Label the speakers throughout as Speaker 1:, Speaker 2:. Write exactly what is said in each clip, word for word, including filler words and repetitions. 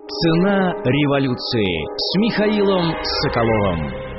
Speaker 1: Цена революции с Михаилом Соколовым.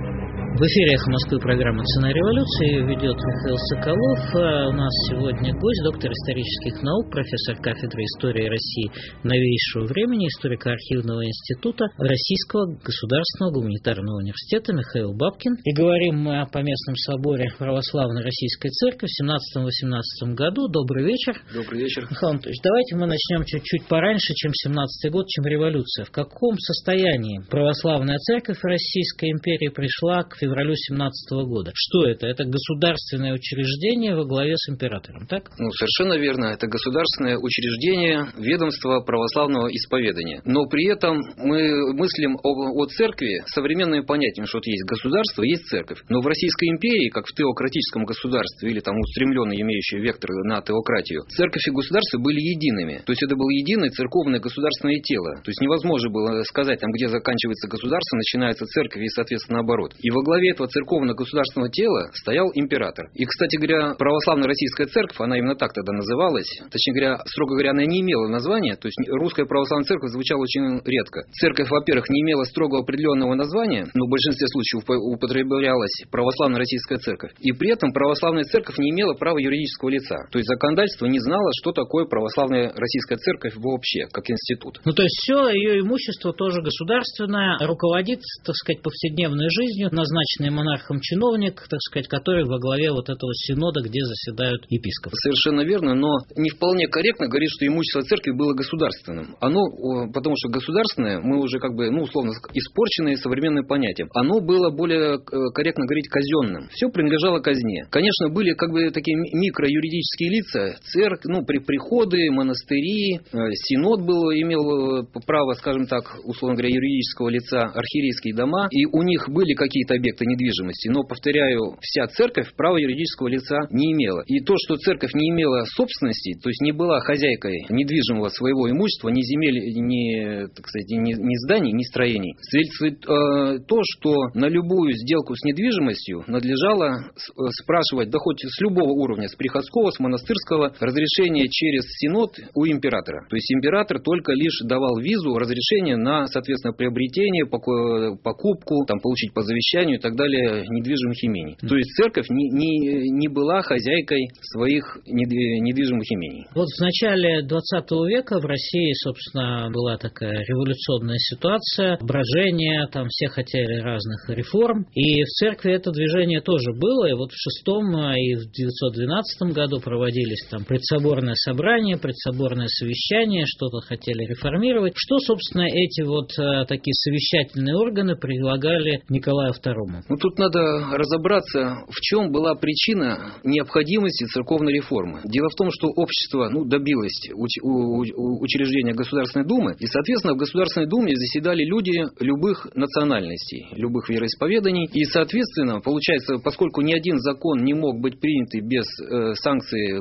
Speaker 2: В эфире «Эхо Москвы» программа «Цена революции». Ее ведет Михаил Соколов. А у нас сегодня гость, доктор исторических наук, профессор кафедры истории России новейшего времени, историко-архивного института Российского государственного гуманитарного университета Михаил Бабкин. И говорим мы о Поместном соборе Православной Российской Церкви в семнадцатом-восемнадцатом году. Добрый вечер.
Speaker 3: Добрый вечер.
Speaker 2: Михаил Анатольевич, давайте мы начнем чуть-чуть пораньше, чем семнадцатый год, чем революция. В каком состоянии Православная Церковь Российской империи пришла к февралю семнадцатого года? Что это? Это государственное учреждение во главе с императором, так?
Speaker 3: Ну, совершенно верно. Это государственное учреждение, ведомство православного исповедания. Но при этом мы мыслим о, о церкви современными понятиями, что вот есть государство, есть церковь. Но в Российской империи, как в теократическом государстве, или там устремленный, имеющий вектор на теократию, церковь и государство были едиными. То есть это было единое церковное государственное тело. То есть невозможно было сказать, там, где заканчивается государство, начинается церковь и, соответственно, наоборот. И во главе этого церковно-государственного тела стоял император. И, кстати говоря, православная российская церковь, она именно так тогда называлась, точнее говоря, строго говоря, она не имела названия, то есть русская православная церковь звучала очень редко. Церковь, во-первых, не имела строго определенного названия, но в большинстве случаев употреблялась православная российская церковь. И при этом православная церковь не имела права юридического лица. То есть законодательство не знало, что такое православная российская церковь вообще, как институт.
Speaker 2: Ну, то есть все ее имущество тоже государственное, руководит, так сказать, повседневной жизнью, назначенный монархом чиновник, так сказать, который во главе вот этого синода, где заседают епископы.
Speaker 3: Совершенно верно, но не вполне корректно говорить, что имущество церкви было государственным. Оно, потому что государственное, мы уже как бы, ну, условно, испорченные современным понятием. Оно было более корректно говорить казенным. Все принадлежало казне. Конечно, были как бы такие микроюридические лица, церковь, ну, при приходы, монастыри, синод был, имел право, скажем так, условно говоря, юридического лица, архиерейские дома, и у них были какие-то объекты недвижимости, но, повторяю, вся церковь права юридического лица не имела. И то, что церковь не имела собственности, то есть не была хозяйкой недвижимого своего имущества, ни земель, ни, так сказать, ни, ни зданий, ни строений, свидетельствует э, то, что на любую сделку с недвижимостью надлежало спрашивать, да хоть с любого уровня, с приходского, с монастырского, разрешение через синод у императора. То есть император только лишь давал визу, разрешение на, соответственно, приобретение, покупку, там, получить по завещанию и так далее недвижимых имений. То есть церковь не, не, не была хозяйкой своих недвижимых имений.
Speaker 2: Вот в начале двадцатого века в России, собственно, была такая революционная ситуация, брожение, там все хотели разных реформ, и в церкви это движение тоже было, и вот в шестом и в девятьсот двенадцатом году проводились там предсоборное собрание, предсоборное совещание, что-то хотели реформировать. Что, собственно, эти вот такие совещательные органы предлагали Николаю второму?
Speaker 3: Ну, тут надо разобраться, в чем была причина необходимости церковной реформы. Дело в том, что общество, ну, добилось уч- у- у- учреждения Государственной Думы, и, соответственно, в Государственной Думе заседали люди любых национальностей, любых вероисповеданий, и, соответственно, получается, поскольку ни один закон не мог быть принят без э, санкции,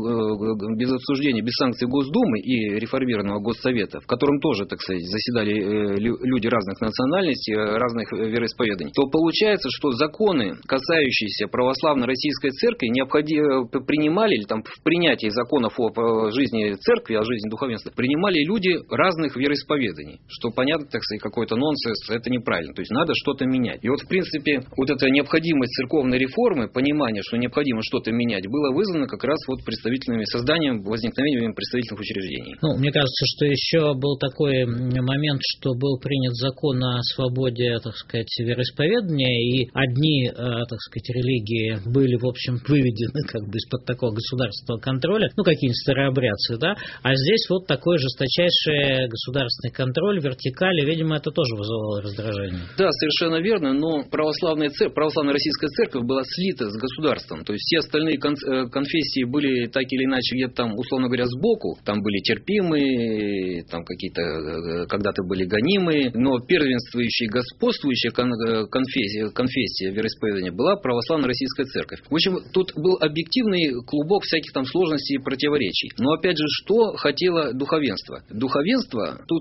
Speaker 3: го, без обсуждения, без санкций Госдумы и реформированного Госсовета, в котором тоже, так сказать, заседали э, люди разных национальностей, разных вероисповеданий, то получается, что законы, касающиеся православной российской церкви, необходимо принимали, или там в принятии законов о жизни церкви, о жизни духовенства, принимали люди разных вероисповеданий, что понятно, так сказать, какой-то нонсенс, это неправильно, то есть надо что-то менять. И вот, в принципе, вот эта необходимость церковной реформы, понимание, что необходимо что-то менять, было вызвано как раз вот представительными созданием, возникновением представительных учреждений.
Speaker 2: Ну, мне кажется, что еще был такой момент, что был принят закон о свободе, так сказать, вероисповедания, и одни, так сказать, религии были, в общем, выведены как бы из-под такого государственного контроля, ну, какие-нибудь старообрядцы, да, а здесь вот такой жесточайший государственный контроль, вертикали, видимо, это тоже вызывало раздражение.
Speaker 3: Да, совершенно верно, но православная церковь, православная российская церковь была слита с государством, то есть все остальные конфессии были так или иначе где-то там, условно говоря, сбоку, там были терпимые, там какие-то когда-то были гонимые, но первенствующие, господствующие конфессии, конфессия, вероисповедания была православная российская церковь. В общем, тут был объективный клубок всяких там сложностей и противоречий. Но опять же, что хотело духовенство? Духовенство, тут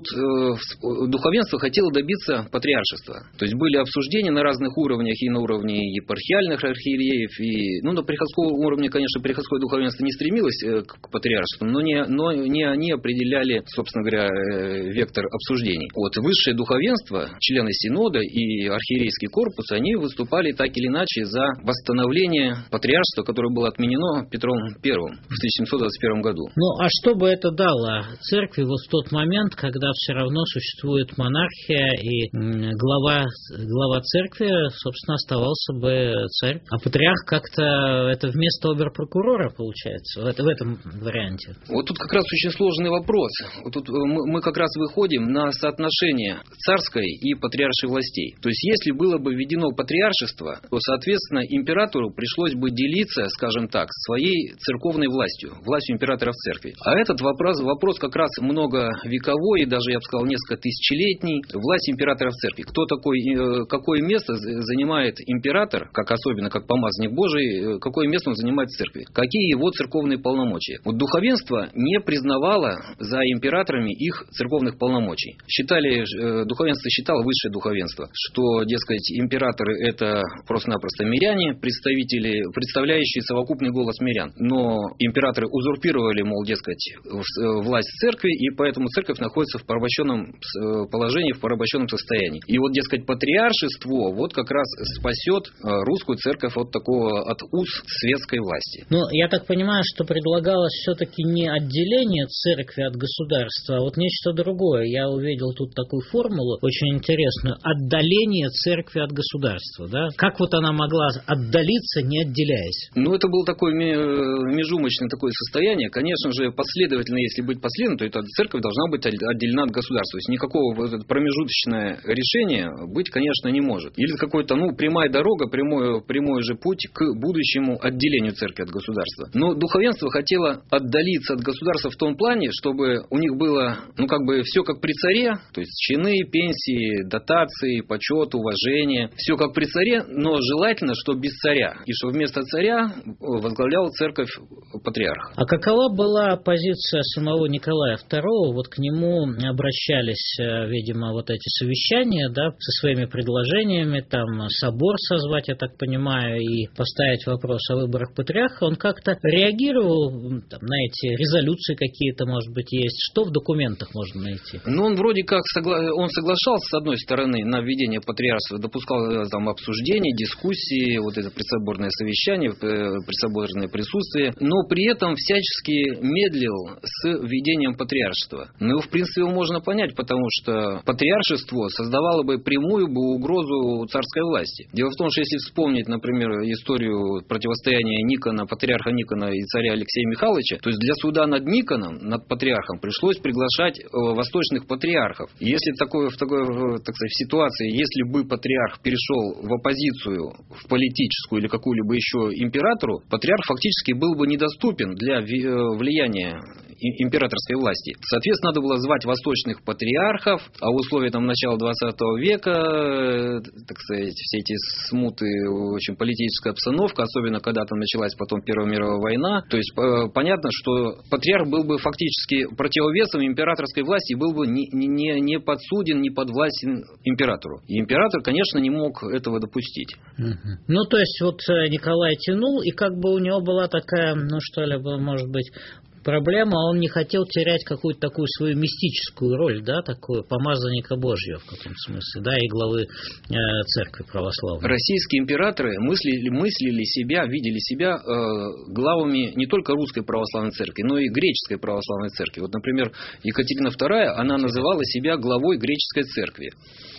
Speaker 3: э, духовенство хотело добиться патриаршества. То есть были обсуждения на разных уровнях, и на уровне епархиальных архиереев, и ну, на приходском уровне, конечно, приходское духовенство не стремилось э, к патриаршеству, но не, но не они определяли, собственно говоря, э, вектор обсуждений. Вот высшее духовенство, члены Синода и архиерейский корпус, они выступали так или иначе за восстановление патриаршества, которое было отменено Петром Первым в тысяча семьсот двадцать первом году.
Speaker 2: Ну, а что бы это дало церкви вот в тот момент, когда все равно существует монархия и глава, глава церкви, собственно, оставался бы царь, а патриарх как-то это вместо оберпрокурора получается, в, в этом варианте?
Speaker 3: Вот тут как раз очень сложный вопрос. Вот тут мы, мы как раз выходим на соотношение царской и патриаршей властей. То есть, если было бы введено патриаршество, то, соответственно, императору пришлось бы делиться, скажем так, своей церковной властью, властью императора в церкви. А этот вопрос, вопрос как раз многовековой, и даже, я бы сказал, несколько тысячелетний, власть императора в церкви. Кто такой, какое место занимает император, как особенно как помазанник Божий, какое место он занимает в церкви? Какие его церковные полномочия? Вот духовенство не признавало за императорами их церковных полномочий. Считали, духовенство считало, высшее духовенство, что, дескать, императоры это просто-напросто миряне, представители, представляющие совокупный голос мирян. Но императоры узурпировали, мол, дескать, власть церкви, и поэтому церковь находится в порабощенном положении, в порабощенном состоянии. И вот, дескать, патриаршество вот как раз спасет русскую церковь от такого, от уз светской власти.
Speaker 2: Ну, я так понимаю, что предлагалось все-таки не отделение церкви от государства, а вот нечто другое. Я увидел тут такую формулу, очень интересную, отдаление церкви от государства, да? Как вот она могла отдалиться, не отделяясь?
Speaker 3: Ну, это было такое межумочное такое состояние. Конечно же, последовательно, если быть последовательным, то эта церковь должна быть отделена от государства. То есть никакого промежуточное решение быть, конечно, не может. Или какой-то, ну, прямая дорога, прямой, прямой же путь к будущему отделению церкви от государства. Но духовенство хотело отдалиться от государства в том плане, чтобы у них было, ну, как бы все как при царе, то есть чины, пенсии, дотации, почет, уважение. Все как при царе, но желательно, что без царя. И что вместо царя возглавлял церковь патриарх.
Speaker 2: А какова была позиция самого Николая Второго? Вот к нему обращались, видимо, вот эти совещания, да, со своими предложениями, там собор созвать, я так понимаю, и поставить вопрос о выборах патриарха. Он как-то реагировал там, на эти резолюции какие-то, может быть, есть? Что в документах можно найти?
Speaker 3: Ну, он вроде как согла... он соглашался, с одной стороны, на введение патриаршества, допускал там обсуждения, дискуссии, вот это предсоборное совещание, предсоборное присутствие, но при этом всячески медлил с введением патриаршества. Ну, в принципе, его можно понять, потому что патриаршество создавало бы прямую бы угрозу царской власти. Дело в том, что если вспомнить, например, историю противостояния Никона, патриарха Никона и царя Алексея Михайловича, то есть для суда над Никоном, над патриархом, пришлось приглашать восточных патриархов. И если в такой, в такой, так сказать, в ситуации, если бы патриарх перешел в оппозицию, в политическую или какую-либо еще императору, патриарх фактически был бы недоступен для влияния императорской власти. Соответственно, надо было звать восточных патриархов, а в условиях там, начала двадцатого века, так сказать, все эти смуты, очень политическая обстановка, особенно когда там началась потом Первая мировая война, то есть понятно, что патриарх был бы фактически противовесом императорской власти и был бы не, не, не подсуден, не подвластен императору. И император, конечно, не мог этого допустить.
Speaker 2: Угу. Ну, то есть, вот Николай тянул, и как бы у него была такая, ну, что ли, может быть, проблема, он не хотел терять какую-то такую свою мистическую роль, да, такую помазанника Божьего в каком-то смысле, да, и главы э, церкви православной.
Speaker 3: Российские императоры мыслили, мыслили себя, видели себя э, главами не только русской православной церкви, но и греческой православной церкви. Вот, например, Екатерина Вторая, она называла себя главой греческой церкви.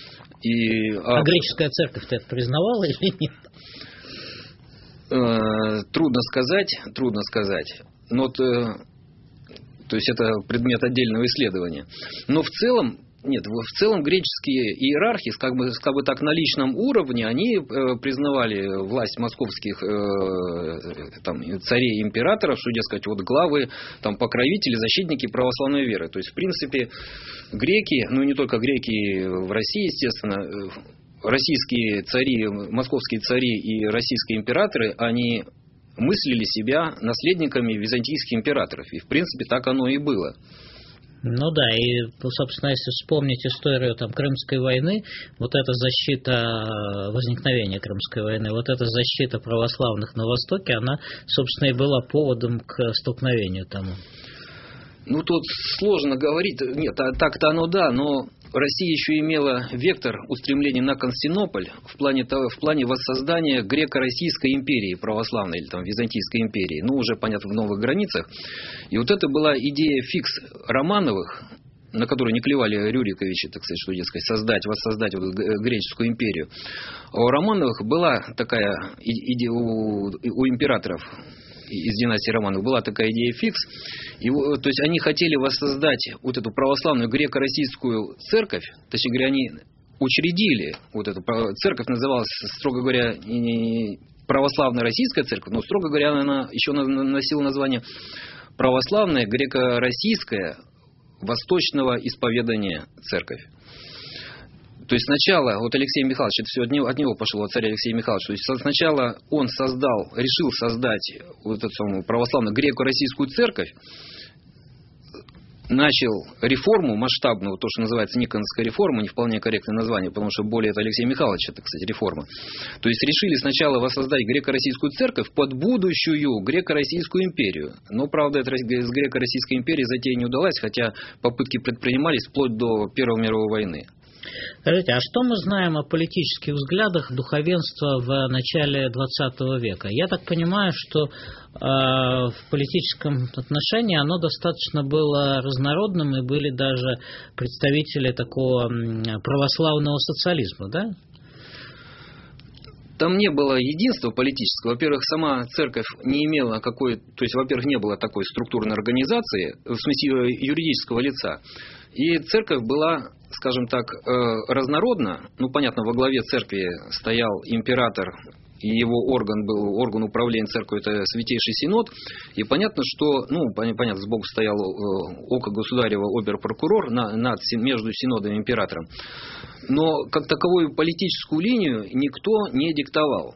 Speaker 3: И,
Speaker 2: а, а греческая церковь-то это признавала или нет?
Speaker 3: Э, трудно сказать, трудно сказать. Но вот, э, то есть это предмет отдельного исследования. Но в целом, нет, в целом греческие иерархи, как бы, как бы так на личном уровне, они э, признавали власть московских э, там, царей и императоров, что, дескать, вот главы, там, покровители, защитники православной веры. То есть, в принципе, греки, ну и не только греки в России, естественно, российские цари, московские цари и российские императоры, они мыслили себя наследниками византийских императоров. И, в принципе, так оно и было.
Speaker 2: Ну да, и, собственно, если вспомнить историю там, Крымской войны, вот эта защита возникновения Крымской войны, вот эта защита православных на Востоке, она, собственно, и была поводом к столкновению тому.
Speaker 3: Ну, тут сложно говорить. Нет, так-то оно да, но Россия еще имела вектор устремлений на Константинополь в плане, в плане воссоздания греко-российской империи, православной или там Византийской империи, ну, уже, понятно, в новых границах. И вот это была идея фикс Романовых, на которую не клевали Рюриковичи, так сказать, что, дескать, создать, воссоздать вот греческую империю. А у Романовых была такая идея у, у императоров из династии Романовых, была такая идея фикс. И, то есть они хотели воссоздать вот эту православную греко-российскую церковь, точнее говоря, они учредили вот эту церковь, называлась, строго говоря, не православная российская церковь, но, строго говоря, она еще носила название православная греко-российская восточного исповедания церковь. То есть сначала, вот Алексей Михайлович, это все от него, от него пошло, от царя Алексея Михайловича, то есть сначала он создал, решил создать вот эту самую православную греко-российскую церковь, начал реформу масштабную, то, что называется Никоновская реформа, не вполне корректное название, потому что более это Алексей Михайлович, это, кстати, реформа. То есть решили сначала воссоздать греко-российскую церковь под будущую греко-российскую империю. Но, правда, это с греко-российской империей затея не удалась, хотя попытки предпринимались вплоть до Первой мировой войны.
Speaker 2: Скажите, а что мы знаем о политических взглядах духовенства в начале двадцатого века? Я так понимаю, что э, в политическом отношении оно достаточно было разнородным, и были даже представители такого православного социализма, да?
Speaker 3: Там не было единства политического. Во-первых, сама церковь не имела какой... То есть, во-первых, не было такой структурной организации, в смысле юридического лица. И церковь была, скажем так, разнородна. Ну, понятно, во главе церкви стоял император, и его орган был, орган управления церковью, это Святейший Синод. И понятно, что, ну, понятно, сбоку стоял око государева обер-прокурор на, над, между Синодом и императором. Но как таковую политическую линию никто не диктовал.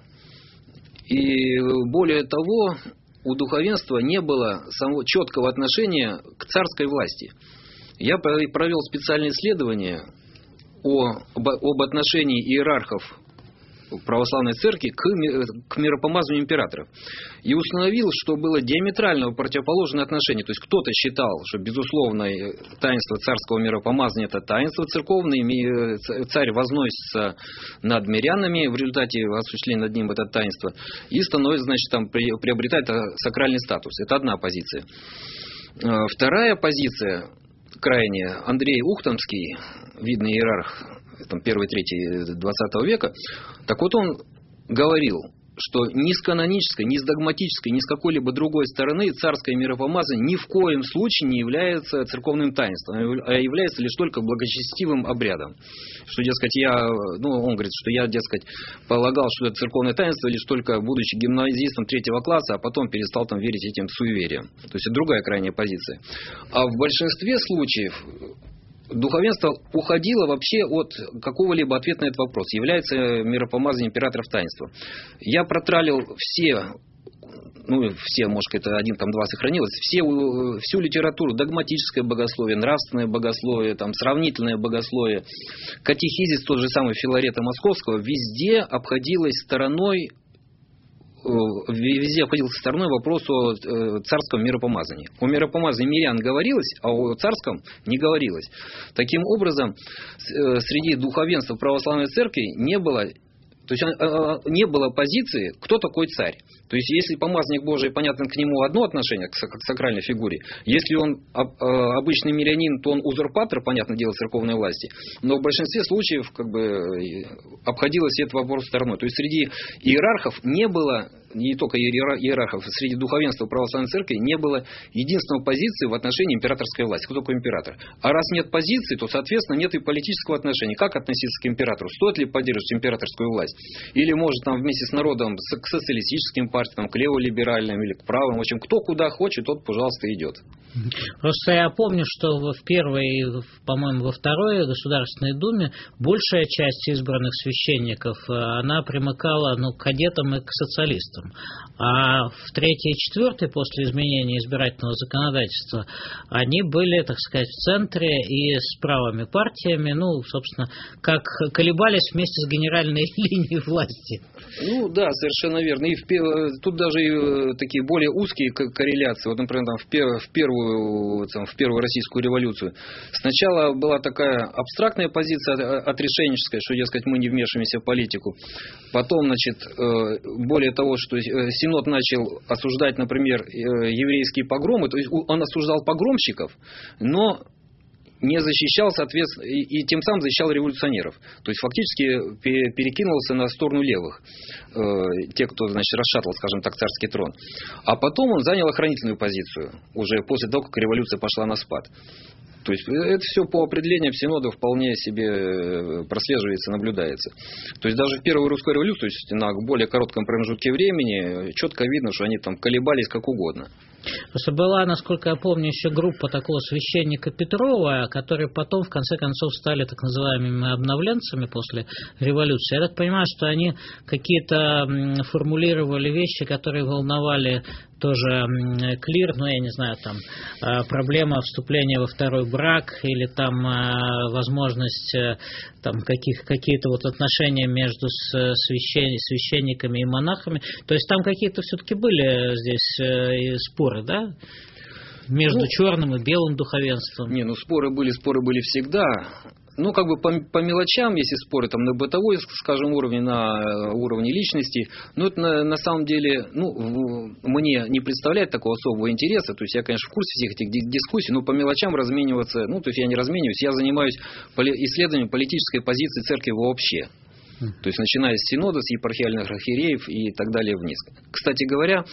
Speaker 3: И более того, у духовенства не было самого четкого отношения к царской власти. Я провел специальное исследование о, об отношении иерархов православной церкви к, к миропомазанию императоров. И установил, что было диаметрально противоположное отношение. То есть кто-то считал, что безусловное таинство царского миропомазания — это таинство церковное, царь возносится над мирянами в результате осуществления над ним это таинство и становится, значит, там приобретает сакральный статус. Это одна позиция. Вторая позиция, крайняя, Андрей Ухтомский, видный иерарх там, первой трети двадцатого века, так вот он говорил, что ни с канонической, ни с догматической, ни с какой-либо другой стороны царское миропомазание ни в коем случае не является церковным таинством, а является лишь только благочестивым обрядом. Что, дескать, я, ну, он говорит, что я, дескать, полагал, что это церковное таинство лишь только будучи гимназистом третьего класса, а потом перестал там верить этим суевериям. То есть это другая крайняя позиция. А в большинстве случаев духовенство уходило вообще от какого-либо ответа на этот вопрос. Является миропомазание императоров таинством. Я протралил все, ну, все, может, это один-два сохранилось, все, всю литературу, догматическое богословие, нравственное богословие, там, сравнительное богословие, катехизис, тот же самый Филарета Московского, везде обходилось стороной везде обходился стороной вопрос о царском миропомазании. О миропомазании мирян говорилось, а о царском не говорилось. Таким образом, среди духовенства православной церкви не было, то есть не было позиции, кто такой царь. То есть, если помазанник Божий, понятно, к нему одно отношение, к сакральной фигуре. Если он обычный мирянин, то он узурпатор, понятно, дело церковной власти. Но в большинстве случаев как бы обходилось этот вопрос стороной. То есть, среди иерархов не было не только иерархов, среди духовенства православной церкви не было единственной позиции в отношении императорской власти. Кто такой император? А раз нет позиции, то, соответственно, нет и политического отношения. Как относиться к императору? Стоит ли поддерживать императорскую власть? Или, может, там вместе с народом, к социалистическим партиям, к леволиберальным или к правым? В общем, кто куда хочет, тот, пожалуйста, идет.
Speaker 2: Просто я помню, что в первой, по-моему, во второй Государственной Думе большая часть избранных священников, она примыкала, ну, к кадетам и к социалистам. А в третьей и четвертой, после изменения избирательного законодательства, они были, так сказать, в центре и с правыми партиями, ну, собственно, как колебались вместе с генеральной линией власти.
Speaker 3: Ну, да, совершенно верно. И в, тут даже и такие более узкие корреляции. Вот, например, там в, пер, в первую Там, в первую российскую революцию. Сначала была такая абстрактная позиция отрешенническая, что, дескать, мы не вмешиваемся в политику. Потом, значит, более того, что Синод начал осуждать, например, еврейские погромы, то есть он осуждал погромщиков, но не защищал, соответственно, и, и тем самым защищал революционеров. То есть фактически перекинулся на сторону левых, э, те, кто, значит, расшатал, скажем так, царский трон. А потом он занял охранительную позицию, уже после того, как революция пошла на спад. То есть это все по определениям Синода вполне себе прослеживается, наблюдается. То есть даже в первую русскую революцию, то есть на более коротком промежутке времени, четко видно, что они там колебались как угодно.
Speaker 2: Просто была, насколько я помню, еще группа такого священника Петрова, которые потом, в конце концов, стали так называемыми обновленцами после революции. Я так понимаю, что они какие-то формулировали вещи, которые волновали тоже клир, ну, я не знаю, там, проблема вступления во второй брак или там возможность там, каких, какие-то вот отношения между священ, священниками и монахами. То есть там какие-то все-таки были здесь споры, да? Между ну, черным и белым духовенством.
Speaker 3: Не, ну споры были, споры были всегда. Ну, как бы по, по мелочам, если споры там на бытовой, скажем, уровне, на уровне личности, ну, это на, на самом деле, ну, в, мне не представляет такого особого интереса. То есть я, конечно, в курсе всех этих дискуссий, но по мелочам размениваться, ну, то есть я не размениваюсь, я занимаюсь поли, исследованием политической позиции церкви вообще. То есть начиная с синода, с епархиальных архиереев и так далее вниз. Кстати говоря,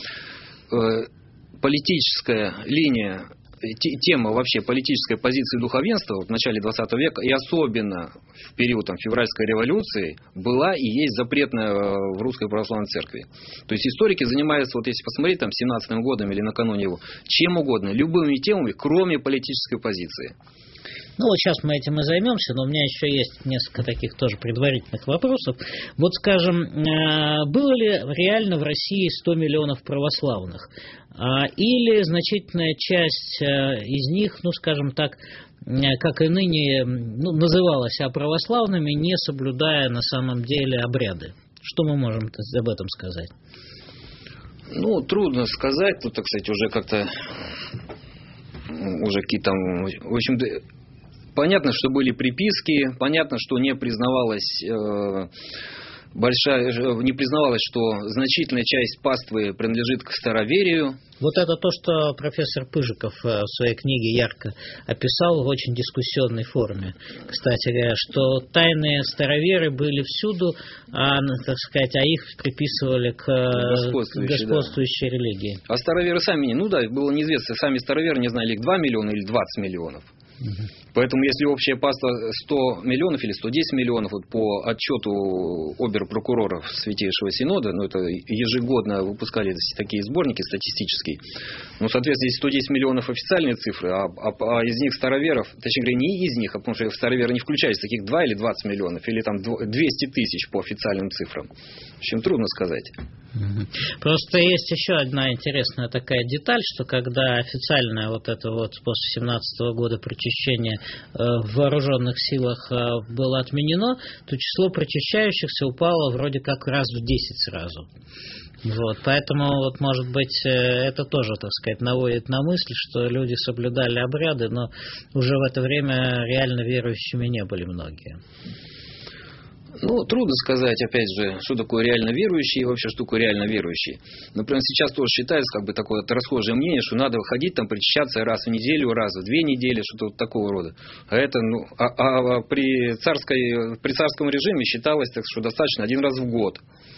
Speaker 3: э, политическая линия, тема вообще политической позиции духовенства в начале двадцатого века и особенно в период там, февральской революции была и есть запретная в Русской Православной Церкви. То есть историки занимаются, вот если посмотреть там семнадцатым годом или накануне его, чем угодно, любыми темами, кроме политической позиции.
Speaker 2: Ну, вот сейчас мы этим и займемся, но у меня еще есть несколько таких тоже предварительных вопросов. Вот, скажем, было ли реально в России сто миллионов православных? Или значительная часть из них, ну, скажем так, как и ныне, ну, называла себя православными, не соблюдая на самом деле обряды? Что мы можем об этом сказать?
Speaker 3: Ну, трудно сказать. Тут, так сказать, уже как-то уже какие-то там, в общем-то, понятно, что были приписки, понятно, что не признавалось э, большая, не признавалось, что значительная часть паствы принадлежит к староверию.
Speaker 2: Вот это то, что профессор Пыжиков в своей книге ярко описал в очень дискуссионной форме. Кстати говоря, что тайные староверы были всюду, а, так сказать, а их приписывали к господствующей, господствующей да. религии.
Speaker 3: А староверы сами не, ну да, было неизвестно, сами староверы не знали, их два миллиона или двадцать миллионов. Угу. Поэтому, если общая паства сто миллионов или сто десять миллионов, вот по отчету обер-прокуроров Святейшего Синода, ну, это ежегодно выпускали такие сборники статистические, ну, соответственно, здесь сто десять миллионов официальные цифры, а, а, а из них староверов, точнее говоря, не из них, а потому что староверы не включаются, таких два или двадцать миллионов, или там двести тысяч по официальным цифрам. В общем, трудно сказать.
Speaker 2: Просто есть еще одна интересная такая деталь, что когда официальное вот это вот после семнадцатого года причащение в вооруженных силах было отменено, то число причащающихся упало вроде как раз в десять сразу. Вот, поэтому, вот, может быть, это тоже, так сказать, наводит на мысль, что люди соблюдали обряды, но уже в это время реально верующими не были многие.
Speaker 3: Ну, трудно сказать, опять же, что такое реально верующий и вообще, что такое реально верующий. Например, сейчас тоже считается, как бы, такое расхожее мнение, что надо выходить, там, причащаться раз в неделю, раз в две недели, что-то вот такого рода. А это, ну, а, а при, царской, при царском режиме считалось, так что достаточно один раз в год.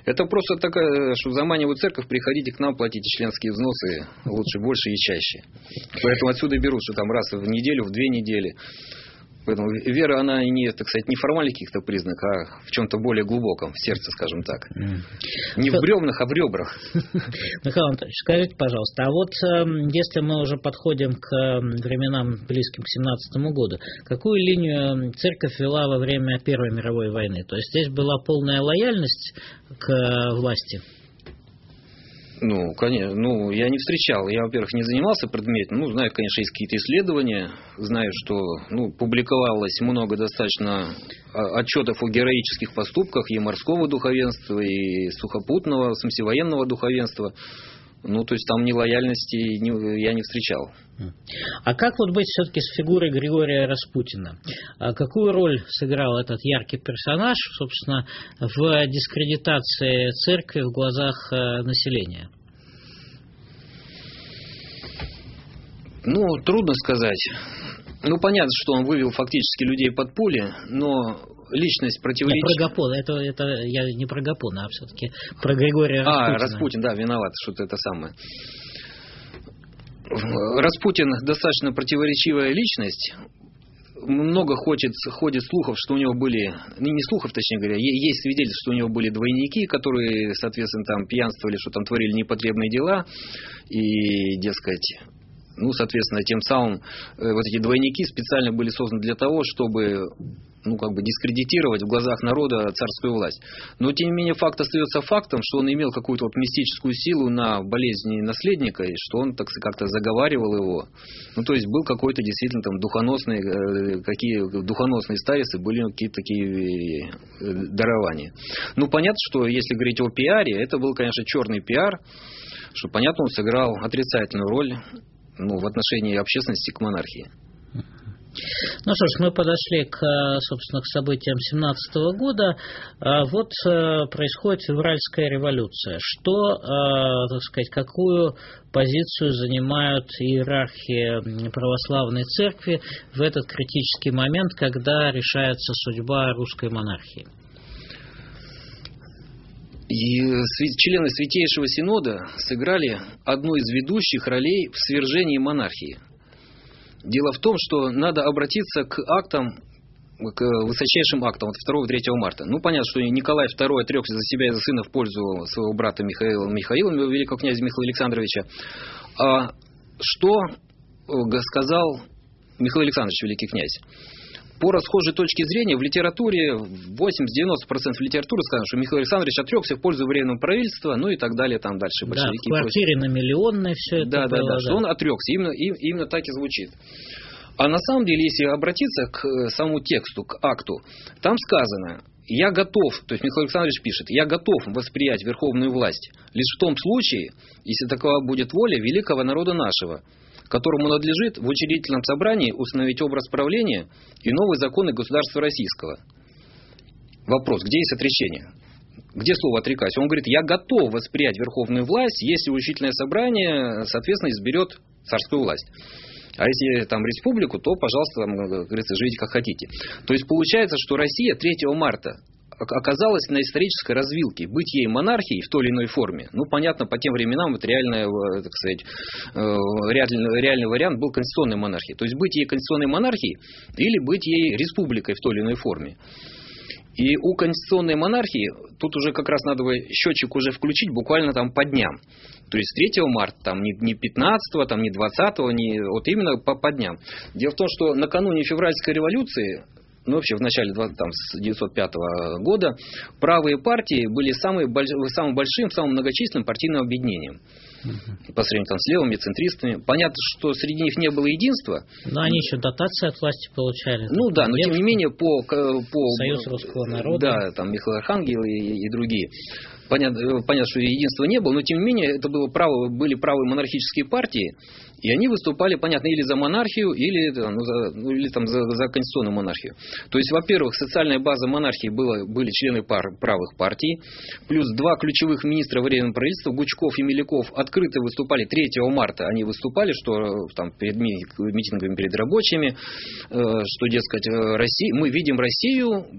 Speaker 3: Это просто такая, что заманивают церковь, приходите к нам, платите членские взносы, лучше больше и чаще. Поэтому отсюда берут, что там раз в неделю, в две недели. Поэтому вера, она не, так сказать, не в формальных каких-то признаках, а в чем-то более глубоком, в сердце, скажем так. Mm. Не в бревнах, а в ребрах.
Speaker 2: Михаил Анатольевич, скажите, пожалуйста, а вот если мы уже подходим к временам, близким к семнадцатому году, какую линию церковь вела во время Первой мировой войны? То есть здесь была полная лояльность к власти?
Speaker 3: Ну, конечно, ну, я не встречал. Я, во-первых, не занимался предметом. Ну, знаю, конечно, есть какие-то исследования. Знаю, что ну, публиковалось много достаточно отчетов о героических поступках и морского духовенства, и сухопутного, в смысле, военного духовенства. Ну, то есть там ни лояльности я не встречал.
Speaker 2: А как вот быть все-таки с фигурой Григория Распутина? А какую роль сыграл этот яркий персонаж, собственно, в дискредитации церкви в глазах населения?
Speaker 3: Ну, трудно сказать. Ну, понятно, что он вывел фактически людей под пули, но личность противоречит...
Speaker 2: Нет, про Гапона, это, это я не про Гапона, а все-таки про Григория Распутина.
Speaker 3: А, Распутин, да, виноват, что-то это самое. Распутин достаточно противоречивая личность. Много ходит, ходит слухов, что у него были... Не слухов, точнее говоря, есть свидетельства, что у него были двойники, которые, соответственно, там пьянствовали, что там творили непотребные дела. И, дескать... Ну, соответственно, тем самым вот эти двойники специально были созданы для того, чтобы, ну, как бы дискредитировать в глазах народа царскую власть. Но, тем не менее, факт остается фактом, что он имел какую-то вот мистическую силу на болезни наследника, и что он, так сказать, как-то заговаривал его. Ну, то есть, был какой-то действительно там духоносный, какие духоносные старицы, были какие-то такие дарования. Ну, понятно, что если говорить о пиаре, это был, конечно, черный пиар, что, понятно, он сыграл отрицательную роль, ну, в отношении общественности к монархии.
Speaker 2: Ну что ж, мы подошли к, собственно, к событиям семнадцатого года. Вот происходит февральская революция. Что, так сказать, какую позицию занимают иерархи православной церкви в этот критический момент, когда решается судьба русской монархии?
Speaker 3: И члены Святейшего Синода сыграли одну из ведущих ролей в свержении монархии. Дело в том, что надо обратиться к актам, к высочайшим актам от второго-третьего марта. Ну, понятно, что Николай второй отрекся за себя и за сына в пользу своего брата Михаила, Михаила великого князя Михаила Александровича. А что сказал Михаил Александрович, великий князь? По расхожей точке зрения в литературе, восемьдесят-девяносто процентов литературы сказано, что Михаил Александрович отрекся в пользу временного правительства, ну и так далее, там дальше большевики.
Speaker 2: Да, в квартире на Миллионной все это
Speaker 3: да,
Speaker 2: было.
Speaker 3: Да, да,
Speaker 2: да,
Speaker 3: что он отрекся, именно, именно так и звучит. А на самом деле, если обратиться к самому тексту, к акту, там сказано: я готов, то есть Михаил Александрович пишет, я готов восприять верховную власть лишь в том случае, если такова будет воля великого народа нашего, которому надлежит в учредительном собрании установить образ правления и новые законы государства российского. Вопрос, где есть отречение? Где слово «отрекаюсь»? Он говорит, я готов восприять верховную власть, если учредительное собрание, соответственно, изберет царскую власть. А если там республику, то, пожалуйста, там, как говорится, живите как хотите. То есть получается, что Россия третьего марта оказалась на исторической развилке. Быть ей монархией в той или иной форме. Ну, понятно, по тем временам это реальная, так сказать, реальный, реальный вариант был конституционной монархии. То есть быть ей конституционной монархией или быть ей республикой в той или иной форме. И у конституционной монархии тут уже как раз надо бы счетчик уже включить буквально там по дням. То есть с третьего марта, там не пятнадцатого, там не двадцатого, не, вот именно по, по дням. Дело в том, что накануне февральской революции, ну, вообще в начале там, с девятьсот пятого года правые партии были самые, самым большим, самым многочисленным партийным объединением. Uh-huh. По сравнению там, с левыми, центристами. Понятно, что среди них не было единства.
Speaker 2: Но они еще дотации от власти получали.
Speaker 3: Ну да, но тем не менее по... по
Speaker 2: Союз русского народа.
Speaker 3: Да, там Михаил Архангел и, и другие. Понятно, понятно, что единства не было, но тем не менее это было право, были правые монархические партии, и они выступали, понятно, или за монархию, или, ну, за, ну, или там, за, за конституционную монархию. То есть, во-первых, социальная база монархии была, были члены пар, правых партий, плюс два ключевых министра временного правительства, Гучков и Миляков, открыто выступали третьего марта, они выступали, что там, перед митингами перед рабочими, что, дескать, Россия, мы видим Россию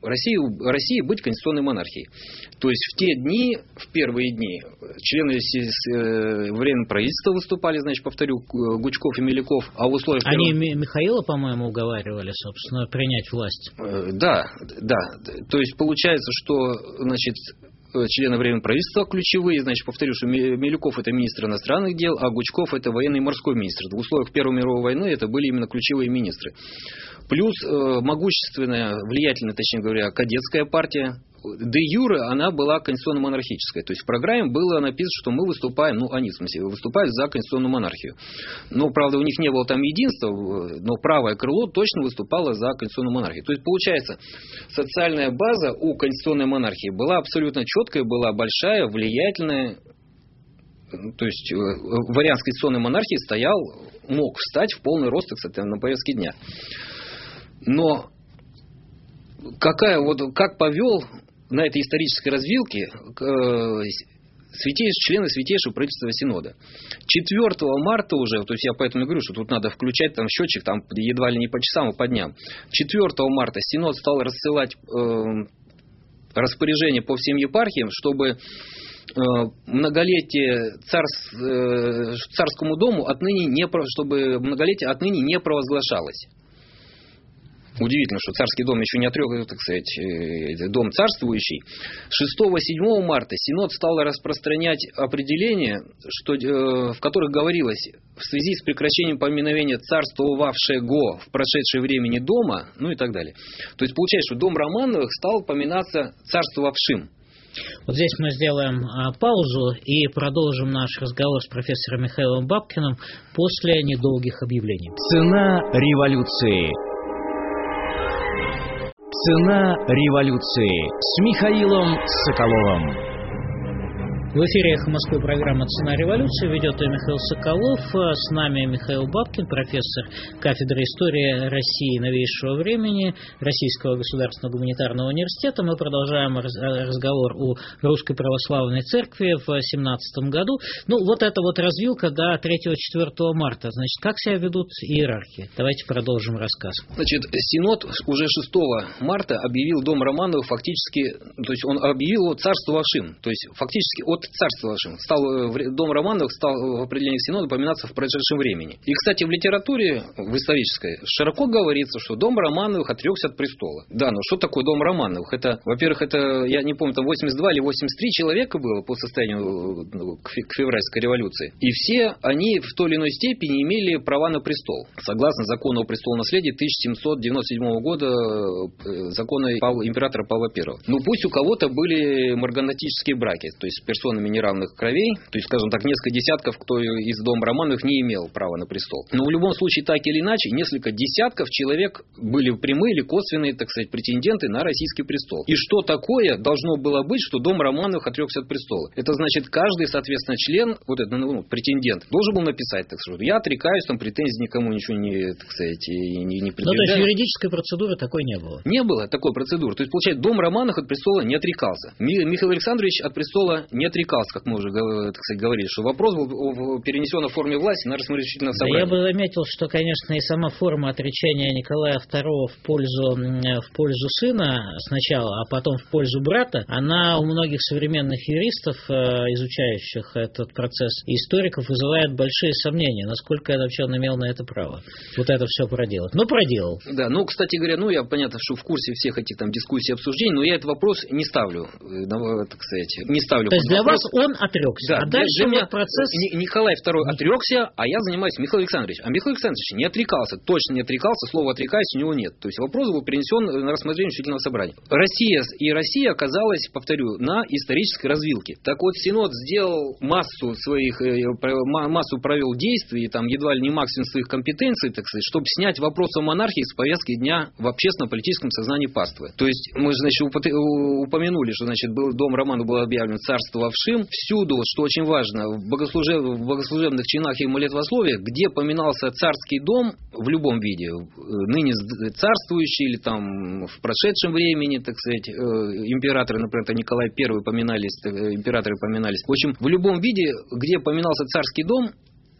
Speaker 3: России, России быть конституционной монархией. То есть в те дни, в первые дни, члены временного правительства выступали, значит, повторю, Гучков и Меляков, а в условиях...
Speaker 2: Они первого... Михаила, по-моему, уговаривали, собственно, принять власть.
Speaker 3: Да, да. То есть получается, что, значит, члены временного правительства ключевые, значит, повторю, что Милюков это министр иностранных дел, а Гучков это военный и морской министр. В условиях Первой мировой войны это были именно ключевые министры. Плюс э, могущественная, влиятельная, точнее говоря, кадетская партия. Де юре она была конституционно-монархическая. То есть в программе было написано, что мы выступаем, ну они в смысле, выступают за конституционную монархию. Но, правда, у них не было там единства, но правое крыло точно выступало за конституционную монархию. То есть, получается, социальная база у конституционной монархии была абсолютно четкая, была большая, влиятельная. То есть вариант конституционной монархии стоял, мог встать в полный рост, кстати, на повестке дня. Но какая, вот, как повел на этой исторической развилке святейшие, члены Святейшего правительства Синода. четвёртого марта уже, то есть я поэтому говорю, что тут надо включать там счетчик там едва ли не по часам и по дням. четвёртого марта Синод стал рассылать э, распоряжения по всем епархиям, чтобы э, многолетие царс, э, царскому дому отныне не, чтобы многолетие отныне не провозглашалось. Удивительно, что царский дом еще не отрек, так сказать, дом царствующий. шестого-седьмого марта Синод стал распространять определения, что, в которых говорилось, в связи с прекращением поминовения царствовавшего в прошедшее времени дома, ну и так далее. То есть получается, что дом Романовых стал поминаться царствовавшим.
Speaker 2: Вот здесь мы сделаем а, паузу и продолжим наш разговор с профессором Михаилом Бабкиным после недолгих объявлений.
Speaker 1: Цена революции. Цена революции с Михаилом Соколовым.
Speaker 2: В эфире «Эхо Москвы» программа «Цена революции». Ведет ее Михаил Соколов. С нами Михаил Бабкин, профессор кафедры истории России новейшего времени Российского государственного гуманитарного университета. Мы продолжаем разговор о Русской Православной Церкви в семнадцатом году. Ну, вот эта вот развилка до третьего-четвёртого марта. Значит, как себя ведут иерархи? Давайте продолжим рассказ.
Speaker 3: Значит, Синод уже шестого марта объявил дом Романовых фактически, то есть он объявил его царствовавшим, то есть фактически от царствовавшим. Стал, дом Романовых стал в определении Синода поминаться в прошедшем времени. И, кстати, в литературе, в исторической, широко говорится, что дом Романовых отрекся от престола. Да, но что такое дом Романовых? Это, во-первых, это, я не помню, там восемьдесят два или восемьдесят три человека было по состоянию к февральской революции. И все они в той или иной степени имели права на престол. Согласно закону о престолонаследии тысяча семьсот девяносто седьмого года, закона Павла, императора Павла Первого. Ну, пусть у кого-то были марганатические браки, то есть персоны неравных кровей, то есть, скажем так, несколько десятков, кто из дома Романовых не имел права на престол. Но в любом случае, так или иначе, несколько десятков человек были прямые или косвенные, так сказать, претенденты на российский престол. И что такое должно было быть, что дом Романовых отрекся от престола? Это значит, каждый, соответственно, член, вот этот, ну, претендент, должен был написать, так сказать, я отрекаюсь, там, претензий никому ничего не, так сказать, не, не предъявляю.
Speaker 2: Ну, то есть, юридической процедуры такой не было?
Speaker 3: Не было такой процедуры. То есть, получается, дом Романовых от престола не отрекался. Михаил Александрович от престола не отрекался, как мы уже, так сказать, говорили, что вопрос был перенесен в форме власти на рассмотрительное собрание.
Speaker 2: Я бы заметил, что, конечно, и сама форма отречения Николая второго в пользу, в пользу сына сначала, а потом в пользу брата, она у многих современных юристов, изучающих этот процесс, и историков, вызывает большие сомнения, насколько вообще он имел на это право. Вот это все проделать. Ну, проделал.
Speaker 3: Да, ну, кстати говоря, ну, я, понятно, что в курсе всех этих там дискуссий и обсуждений, но я этот вопрос не ставлю, так сказать, не ставлю.
Speaker 2: То есть для вас он отрекся,
Speaker 3: да,
Speaker 2: а дальше
Speaker 3: для меня
Speaker 2: процесс...
Speaker 3: Николай второй отрекся, а я занимаюсь Михаил Александрович. А Михаил Александрович не отрекался, точно не отрекался, слова «отрекаюсь» у него нет. То есть вопрос был перенесен на рассмотрение учредительного собрания. Россия и Россия оказалась, повторю, на исторической развилке. Так вот, Синод сделал массу своих, массу провел действий, там едва ли не максимум своих компетенций, так сказать, чтобы снять вопрос о монархии с повестки дня в общественно-политическом сознании паствы. То есть мы, значит, упомянули, что, значит, был, дом Романовых был объявлен царствовавшим. Всюду, что очень важно, в, богослужеб... в богослужебных чинах и молитвословиях, где поминался царский дом в любом виде, ныне царствующий или там в прошедшем времени, так сказать, императоры, например, Николай Первый поминались, императоры поминались. В общем, в любом виде, где поминался царский дом,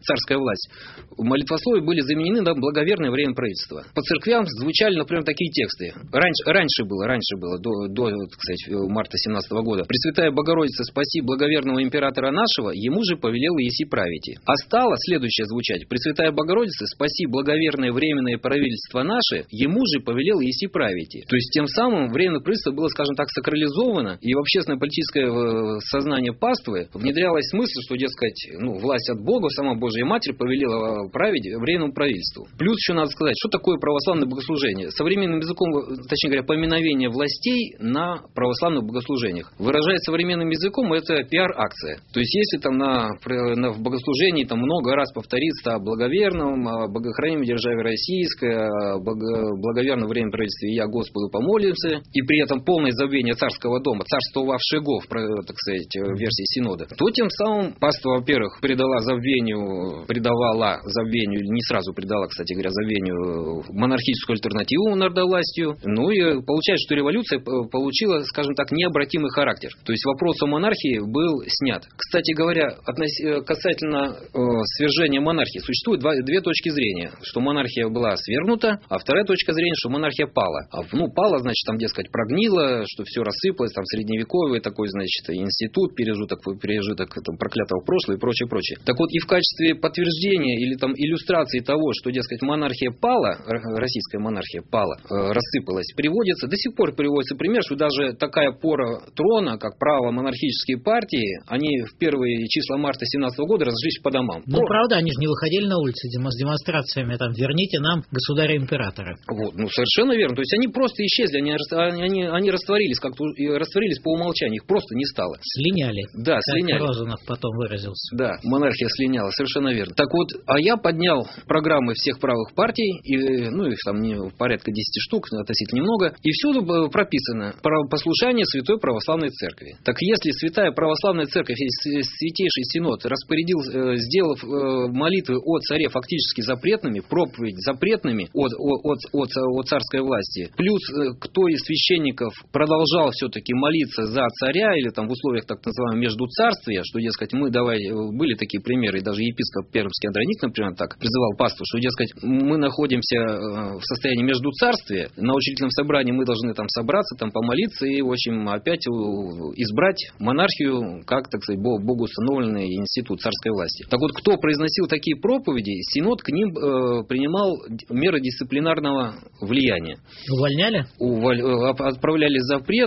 Speaker 3: царская власть, молитвословия были заменены на благоверное время правительства. По церквям звучали, например, такие тексты. Раньше, раньше было, раньше было, до, до так сказать, марта семнадцатого года. «Пресвятая Богородица, спаси благоверного императора нашего, ему же повелела еси правите». А стало следующее звучать: «Пресвятая Богородица, спаси благоверное временное правительство наше, ему же повелела еси правите». То есть, тем самым временное правительство было, скажем так, сакрализовано, и в общественно-политическое сознание паствы внедрялась мысль, что, дескать, ну, власть от Бога, сама Божья Матерь повелела править временному правительству. Плюс еще надо сказать, что такое православное богослужение. Современным языком, точнее говоря, поминовение властей на православных богослужениях. Выражаясь современным языком, это пиар-акция. То есть, если там на, на, в богослужении там много раз повторится о благоверном, о богохранимой державе российской, о бого, благоверном время правительства «И я Господу помолимся», и при этом полное забвение царского дома, царствовавшего, так сказать, версии Синода, то тем самым паства, во-первых, предала забвению, предавала забвению, не сразу предала, кстати говоря, забвению монархическую альтернативу народовластию. Ну и получается, что революция получила, скажем так, необратимый характер. То есть вопрос о монархии был снят. Кстати говоря, относ... касательно э, свержения монархии, существует два, две точки зрения. Что монархия была свергнута, а вторая точка зрения, что монархия пала. А, ну, пала, значит, там, дескать, прогнила, что все рассыпалось, там, средневековый такой, значит, институт, пережиток, пережиток там, проклятого прошлого и прочее, прочее. Так вот, и в качестве подтверждения или там иллюстрации того, что, дескать, монархия пала, российская монархия пала, э, рассыпалась, приводится, до сих пор приводится пример, что даже такая пора трона, как право монархические партии, они в первые числа марта семнадцатого года разошлись по домам.
Speaker 2: Ну, Про... правда, они же не выходили на улицы с демонстрациями, там, верните нам государя-императора.
Speaker 3: Вот, ну, совершенно верно. То есть, они просто исчезли, они, они, они растворились, как-то растворились по умолчанию, их просто не стало.
Speaker 2: Слиняли.
Speaker 3: Да,
Speaker 2: как
Speaker 3: слиняли.
Speaker 2: Розанов потом выразился.
Speaker 3: Да, монархия слиняла, совершенно верно. Так вот, а я поднял программы всех правых партий, и, ну, их там не, порядка десяти штук, относительно немного, и всюду прописано послушание Святой Православной Церкви. Так если Святая Православная Церковь, Святейший Синод, распорядил, сделав молитвы о царе фактически запретными, проповедь запретными от, от, от, от царской власти, плюс кто из священников продолжал все-таки молиться за царя, или там в условиях так называемого междуцарствия, что, дескать, мы давай, были такие примеры, и даже епископ Пермский Андроник, например, так призывал паству, что, дескать, мы находимся в состоянии междуцарствия, на учредительном собрании мы должны там собраться, там помолиться и, в общем, опять избрать монархию как, так сказать, Богу установленный институт царской власти. Так вот, кто произносил такие проповеди, Синод к ним э, принимал меры дисциплинарного влияния.
Speaker 2: Увольняли?
Speaker 3: Уволь... Отправляли запрет,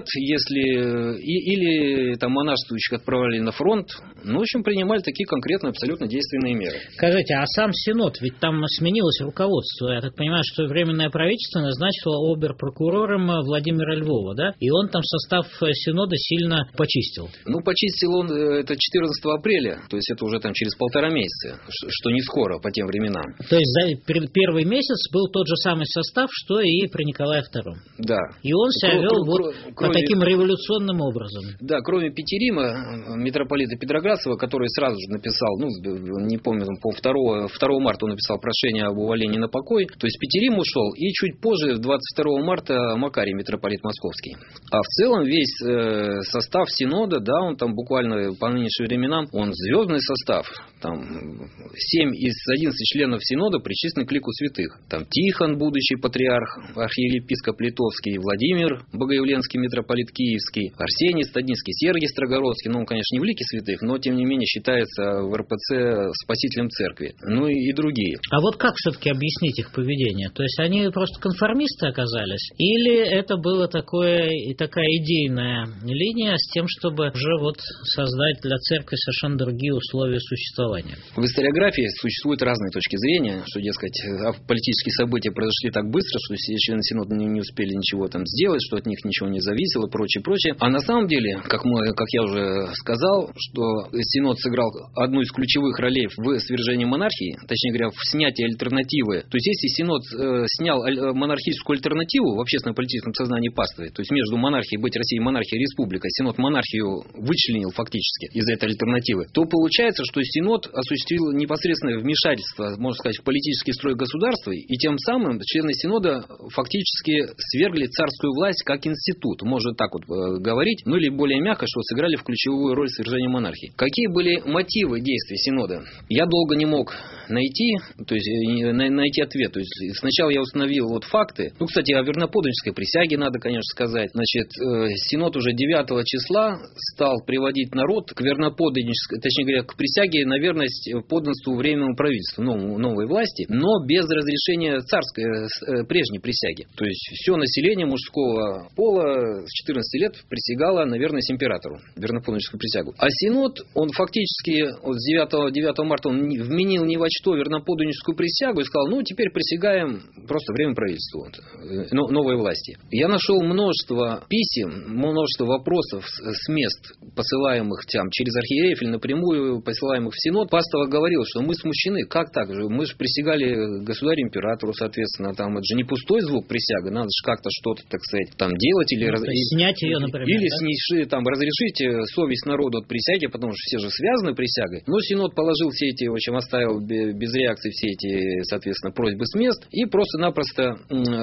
Speaker 3: если и, или там монашествующих отправляли на фронт. Ну, в общем, принимали такие конкретные, абсолютно действенные меры.
Speaker 2: Скажите, а сам Синод, ведь там сменилось руководство. Я так понимаю, что Временное правительство назначило обер-прокурором Владимира Львова, да? И он там состав Синода сильно почистил.
Speaker 3: Ну, почистил он это четырнадцатого апреля, то есть это уже там через полтора месяца, что не скоро по тем временам.
Speaker 2: То есть за первый месяц был тот же самый состав, что и при Николае втором.
Speaker 3: Да.
Speaker 2: И он себя
Speaker 3: Кро-
Speaker 2: вел
Speaker 3: кро-
Speaker 2: вот
Speaker 3: кроме...
Speaker 2: по таким революционным образом.
Speaker 3: Да, кроме Петерима, митрополита Петроградского, который сразу же написал, ну, не помню, по второго марта он написал прошение об увольнении на покой, то есть Петерим ушел, и чуть позже, двадцать второго марта, Макарий, митрополит Московский. А в целом весь э, состав Синода, да, он там буквально по нынешним временам, он звездный состав. Там семь из одиннадцати членов Синода причислены к лику святых. Там Тихон, будущий патриарх, архиепископ Литовский, Владимир Богоявленский, митрополит Киевский, Арсений Стадницкий, Сергий Строгородский. Ну, он, конечно, не в лике святых, но, тем не менее, считается в эр пэ цэ спасителем церкви. Ну, и, и другие.
Speaker 2: А вот как все-таки объяснить их поведение? То есть, они просто конформисты оказались? Или это была такое, такая идейная линия с тем, чтобы уже вот создать для церкви совершенно другие условия существования?
Speaker 3: В историографии существуют разные точки зрения, что, дескать, политические события произошли так быстро, что члены Синода не успели ничего там сделать, что от них ничего не зависело, прочее, прочее. А на самом деле, как, мы, как я уже сказал, что Синод сыграл одну из ключевых ролей в свержении монархии, точнее говоря, в снятии альтернативы. То есть, если Синод э, снял монархическую альтернативу в общественно-политическом сознании паствы, то есть между монархией, быть Россией монархией и республикой, Синод монархию вычленил фактически из этой альтернативы, то получается, что Синод осуществил непосредственное вмешательство, можно сказать, в политический строй государства, и тем самым члены Синода фактически свергли царскую власть как институт, можно так вот э, говорить, ну или более мягко, что сыграли в ключевую роль в свержении монархии. Какие были мотивы действий Синода? Я долго не мог найти, то есть найти ответ. То есть сначала я установил вот факты. Ну, кстати, о верноподданнической присяге надо, конечно, сказать. Значит, Синод уже девятого числа стал приводить народ к верноподданнической, точнее говоря, к присяге на верность подданству временному правительству, новой, новой власти, но без разрешения царской, прежней присяги. То есть все население мужского пола с четырнадцати лет присягало на верность императору, верноподданническую присягу. А Синод, он фактически вот с девятого марта он вменил ни во что верноподданническую присягу и сказал, ну, теперь присягаем просто время правительству, вот, новой власти. Я нашел множество писем, множество вопросов с мест, посылаемых там, через архиереев или напрямую посылаемых в Синод. Пастова говорил, что мы смущены, как так же? Мы же присягали государю-императору, соответственно, там это же не пустой звук присяга, надо же как-то что-то, так сказать, там делать или...
Speaker 2: Ну,
Speaker 3: раз...
Speaker 2: снять ее, например.
Speaker 3: Или
Speaker 2: да?
Speaker 3: снять, там, разрешить совесть народу от присяги, потому что все же связаны присягой. Но Синод положил все эти, в общем, оставил без реакции все эти, соответственно, просьбы с мест и просто-напросто,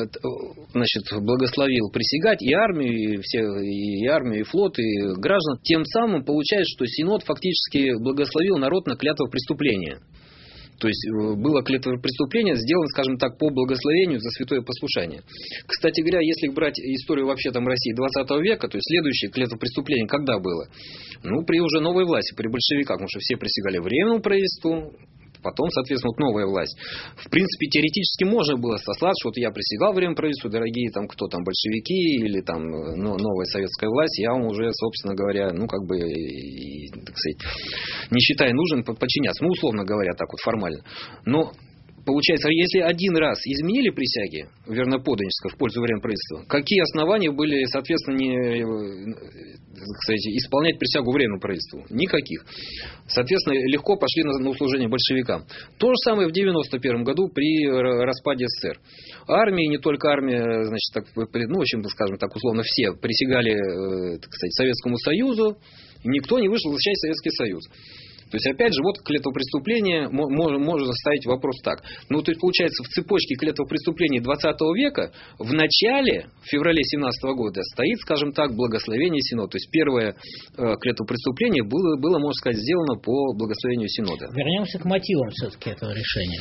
Speaker 3: значит, благословил присягать и армию, и, все, и армию, и флот, и граждан. Тем самым получается, что Синод фактически благословил народ на клятву преступления. То есть было клятвопреступление сделано, скажем так, по благословению за святое послушание. Кстати говоря, если брать историю вообще там России двадцатого века, то есть следующее клятвопреступление когда было? Ну, при уже новой власти, при большевиках, потому что все присягали временному правительству. Потом, соответственно, вот новая власть. В принципе, теоретически можно было сослаться, что вот я присягал время правительству, дорогие там кто там, большевики или там ну, новая советская власть, я вам уже, собственно говоря, ну как бы, и, так сказать, не считая нужен подчиняться. Ну, условно говоря, так вот формально. Но получается, если один раз изменили присяги верноподданнической в пользу временного правительства, какие основания были, соответственно, не, так сказать, исполнять присягу временному правительству? Никаких. Соответственно, легко пошли на, на услужение большевикам. То же самое в девяносто первом году при распаде СССР. Армии, не только армия, значит, так, ну, в общем, скажем так, условно, все присягали, так сказать, Советскому Союзу, и никто не вышел защищать Советский Союз. То есть, опять же, вот клятвопреступление можно, можно заставить вопрос так. Ну, то есть, получается, в цепочке клятвопреступлений двадцатого века в начале, в феврале семнадцатого года, стоит, скажем так, благословение Синода. То есть, первое э, клятвопреступление было, было, можно сказать, сделано по благословению Синода.
Speaker 2: Вернемся к мотивам все-таки этого решения.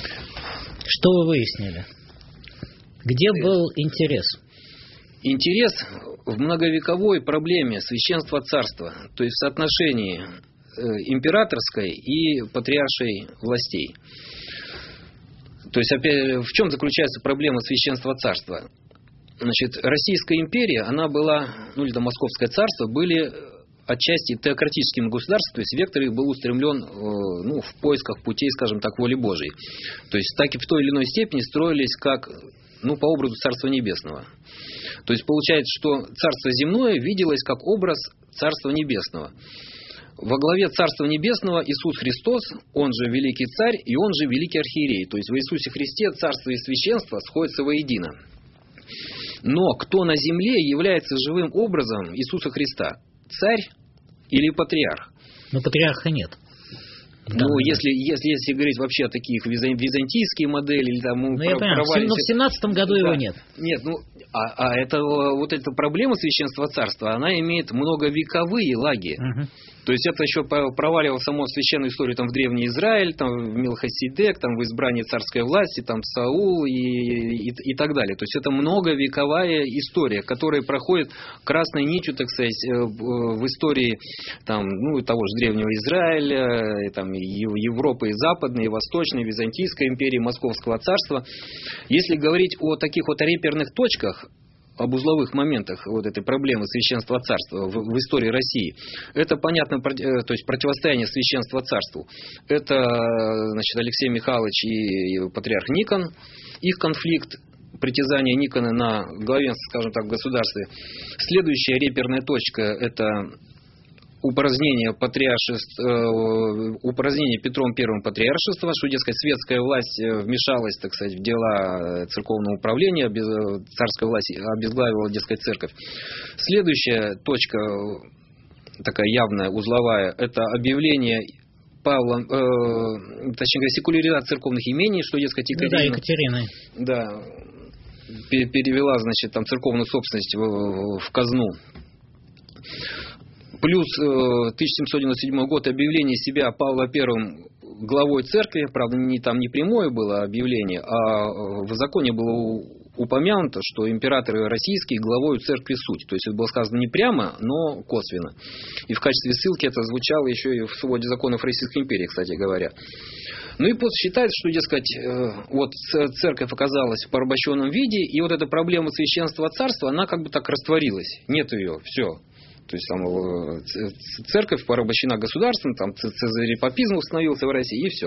Speaker 2: Что вы выяснили? Где был интерес?
Speaker 3: Интерес в многовековой проблеме священства царства, то есть в соотношении императорской и патриаршей властей. То есть, опять, в чем заключается проблема священства царства? Значит, Российская империя, она была, ну или там Московское царство, были отчасти теократическим государством, то есть вектор их был устремлен ну, в поисках путей, скажем так, воли Божией. То есть, так и в той или иной степени строились как, ну, по образу Царства Небесного. То есть, получается, что Царство Земное виделось как образ Царства Небесного. Во главе Царства Небесного Иисус Христос, он же Великий Царь и он же Великий Архиерей. То есть в Иисусе Христе царство и священство сходятся воедино. Но кто на земле является живым образом Иисуса Христа? Царь или патриарх?
Speaker 2: Но патриарха нет.
Speaker 3: Ну, да, если, если, если говорить вообще о таких византийские модели, или там
Speaker 2: ну, я понимаю, но в семнадцатом году да. его нет.
Speaker 3: Нет, ну, а, а это, вот эта проблема священства царства, она имеет многовековые лаги. Угу. То есть это еще проваливало само священную историю там, в Древний Израиль, там, в Мелхиседек, там, в избрании царской власти, там, Саул и, и, и так далее. То есть это многовековая история, которая проходит красной нитью, так сказать, в истории там, ну, того же Древнего Израиля, там, и Европы, и Западной, и Восточной, Византийской империи, Московского царства. Если говорить о таких вот реперных точках, об узловых моментах вот этой проблемы священства царства в, в истории России, это понятно, то есть противостояние священства царству. Это, значит, Алексей Михайлович и, и патриарх Никон, их конфликт, притязание Никона на главенство, скажем так, в государстве. Следующая реперная точка – это упразднение, патриаршества, упразднение Петром Первым патриаршества, что, дескать, светская власть вмешалась, так сказать, в дела церковного управления, царская власть обезглавила, дескать, церковь. Следующая точка, такая явная, узловая, это объявление Павлом, э, точнее говоря, секуляризация церковных имений, что, дескать, Екатерина,
Speaker 2: да, Екатерина.
Speaker 3: Да, перевела, значит, там церковную собственность в, в казну. Плюс тысяча семьсот девяносто седьмой год, объявление себя Павла Первым главой церкви, правда, не, там не прямое было объявление, а в законе было упомянуто, что император российский главой церкви суть. То есть это было сказано не прямо, но косвенно. И в качестве ссылки это звучало еще и в своде законов Российской империи, кстати говоря. Ну и пост считается, что, дескать, вот церковь оказалась в порабощенном виде, и вот эта проблема священства царства, она как бы так растворилась. Нет ее, все. То есть там церковь порабощена государством, там цезарепапизм установился в России, и все.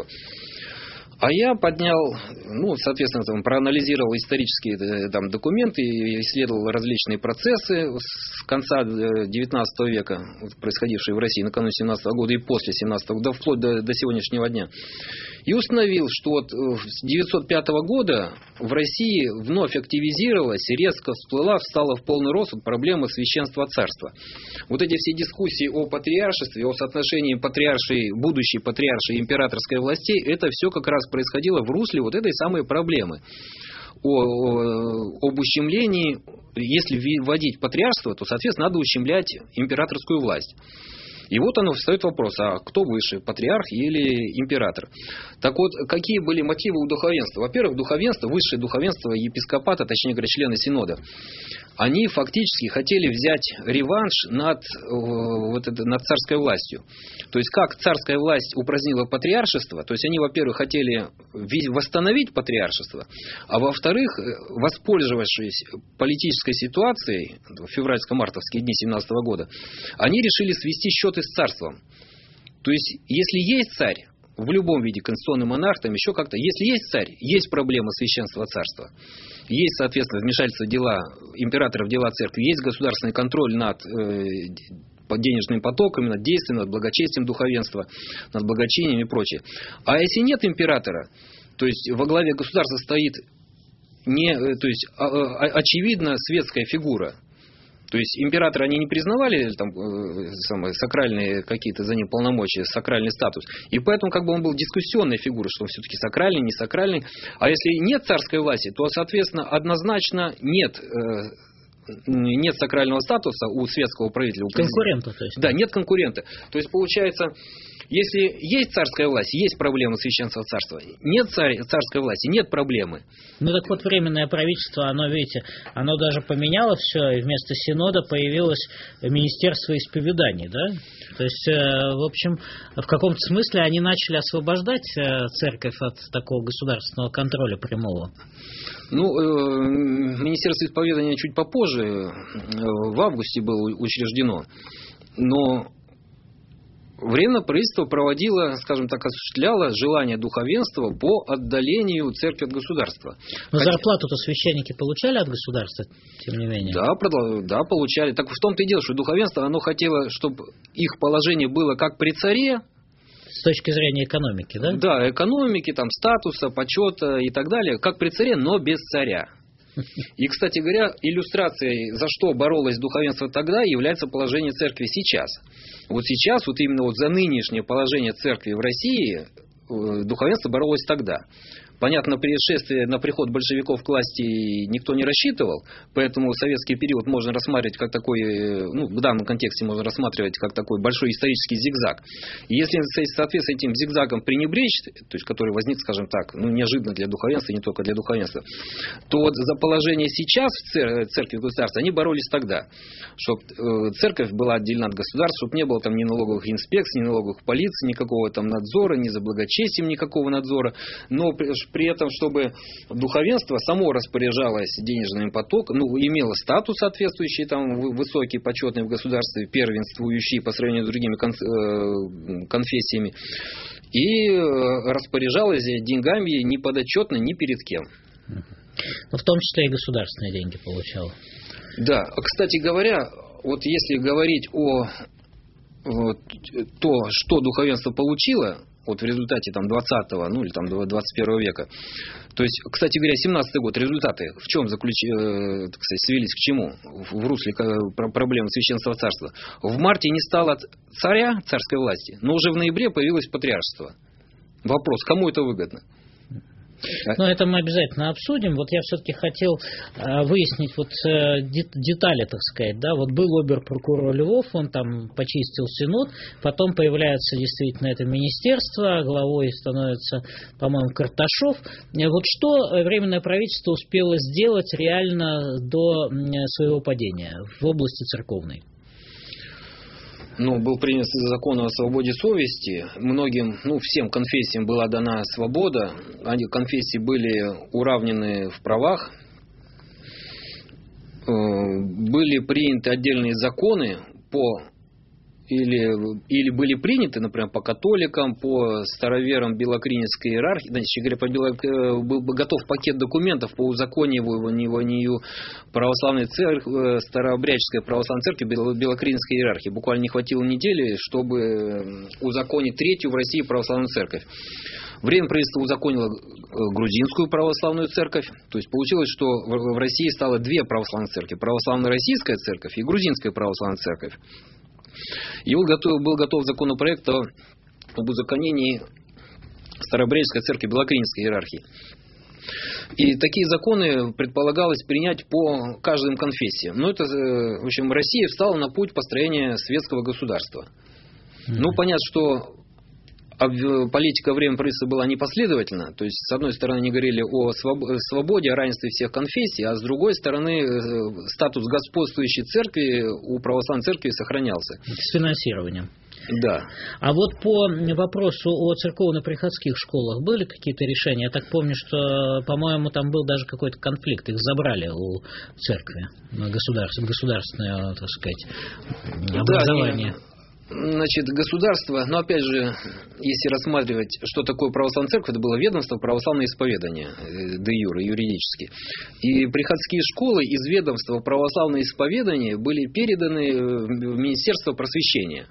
Speaker 3: А я поднял, ну, соответственно, там, проанализировал исторические там, документы, исследовал различные процессы с конца девятнадцатого века, происходившие в России накануне семнадцатого года и после семнадцатого года, вплоть до, до сегодняшнего дня. И установил, что вот с девятьсот пятого года в России вновь активизировалась, резко всплыла, встала в полный рост вот проблема священства царства. Вот эти все дискуссии о патриаршестве, о соотношении патриаршей, будущей патриаршей и императорской властей, это все как раз происходило в русле вот этой самой проблемы. О, о, об ущемлении, если вводить патриаршество, то, соответственно, надо ущемлять императорскую власть. И вот оно встает вопрос, а кто выше, патриарх или император? Так вот, какие были мотивы у духовенства? Во-первых, духовенство, высшее духовенство епископата, точнее говоря, члены синода, они фактически хотели взять реванш над, вот это, над царской властью. То есть, как царская власть упразднила патриаршество, то есть, они, во-первых, хотели восстановить патриаршество, а во-вторых, воспользовавшись политической ситуацией, февральско-мартовские дни семнадцатого года, они решили свести счеты с царством. То есть, если есть царь, в любом виде, конституционный монарх, там еще как-то, если есть царь, есть проблема священства царства. Есть, соответственно, вмешательство в дела императора в дела церкви, есть государственный контроль над э, денежными потоками, над действием, над благочестием духовенства, над благочинием и прочее. А если нет императора, то есть во главе государства стоит не, то есть, а, а, очевидно светская фигура. То есть императора они не признавали там, э, самые, сакральные какие-то за ним полномочия, сакральный статус. И поэтому как бы он был дискуссионной фигурой, что он все-таки сакральный, не сакральный. А если нет царской власти, то, соответственно, однозначно нет, э, нет сакрального статуса у светского правителя. У
Speaker 2: конкурента, то есть.
Speaker 3: Да, нет конкурента. То есть получается, если есть царская власть, есть проблема священства царства. Нет царь, царской власти, нет проблемы.
Speaker 2: Ну так вот, временное правительство, оно, видите, оно даже поменяло все, и вместо синода появилось Министерство исповеданий, да? То есть, в общем, в каком-то смысле они начали освобождать церковь от такого государственного контроля прямого.
Speaker 3: Ну, Министерство исповедания чуть попозже, в августе было учреждено, но Временное правительство проводило, скажем так, осуществляло желание духовенства по отдалению церкви от государства.
Speaker 2: Но Хотя... зарплату-то священники получали от государства, тем не менее?
Speaker 3: Да, продол... да, получали. Так в том-то и дело, что духовенство, оно хотело, чтобы их положение было как при царе.
Speaker 2: С точки зрения экономики, да?
Speaker 3: Да, экономики, там, статуса, почета и так далее, как при царе, но без царя. И, кстати говоря, иллюстрацией, за что боролось духовенство тогда, является положение церкви сейчас. Вот сейчас, вот именно вот за нынешнее положение церкви в России, духовенство боролось тогда. Понятно, пришествие, на приход большевиков к власти никто не рассчитывал, поэтому советский период можно рассматривать как такой, ну, в данном контексте можно рассматривать как такой большой исторический зигзаг. И если, соответственно, этим зигзагом пренебречь, то есть, который возник, скажем так, ну, неожиданно для духовенства, не только для духовенства, то вот за положение сейчас в церкви государства они боролись тогда, чтобы церковь была отделена от государства, чтобы не было там ни налоговых инспекций, ни налоговых полиций, никакого там надзора, ни за благочестием никакого надзора, но при этом, чтобы духовенство само распоряжалось денежным потоком, ну, имело статус соответствующий, там, высокий, почетный в государстве, первенствующий по сравнению с другими конфессиями, и распоряжалось деньгами не подотчетно ни перед кем.
Speaker 2: Но в том числе и государственные деньги получало. Да,
Speaker 3: кстати говоря, вот если говорить о вот, то, что духовенство получило, вот в результате там, двадцатого, ну или там двадцать первого века. То есть, кстати говоря, семнадцатый год, результаты в чем заключ... э, так сказать, свелись к чему? В, в русле проблемы священства царства. В марте не стало царя, царской власти, но уже в ноябре появилось патриаршество. Вопрос, кому это выгодно?
Speaker 2: Но это мы обязательно обсудим. Вот я все-таки хотел э, выяснить вот э, детали, так сказать. Да? Вот был обер-прокурор Львов, он там почистил Синод, потом появляется действительно это министерство, главой становится, по-моему, Карташов. Вот что Временное правительство успело сделать реально до своего падения в области церковной?
Speaker 3: Ну, был принят закон о свободе совести. Многим, ну, всем конфессиям была дана свобода. Они, конфессии были уравнены в правах. Были приняты отдельные законы по... Или, или были приняты, например, по католикам, по староверам белокринецкой иерархии, значит, говоря, по бело, был готов пакет документов по узакониванию православной церкви, старообрядческой православной церкви, белокринецкой иерархии. Буквально не хватило недели, чтобы узаконить третью в России православную церковь. Время правительства узаконило грузинскую православную церковь. То есть получилось, что в России стало две православные церкви. Православно-российская церковь и грузинская православная церковь. И вот готов, был готов законопроект об узаконении старообрядческой церкви белокринецкой иерархии. И такие законы предполагалось принять по каждым конфессиям. Но это, в общем, Россия встала на путь построения светского государства. Mm-hmm. Ну, понятно, что политика Временного правительства была непоследовательна. То есть, с одной стороны, они говорили о свободе, о равенстве всех конфессий, а с другой стороны, статус господствующей церкви у православной церкви сохранялся.
Speaker 2: С финансированием.
Speaker 3: Да.
Speaker 2: А вот по вопросу о церковно-приходских школах были какие-то решения? Я так помню, что, по-моему, там был даже какой-то конфликт. Их забрали у церкви, государство, государственное, так сказать, образование.
Speaker 3: Да, значит, государство, но опять же, если рассматривать, что такое православная церковь, это было ведомство православное исповедание, де юре, юридически. И приходские школы из ведомства православное исповедание были переданы в Министерство просвещения.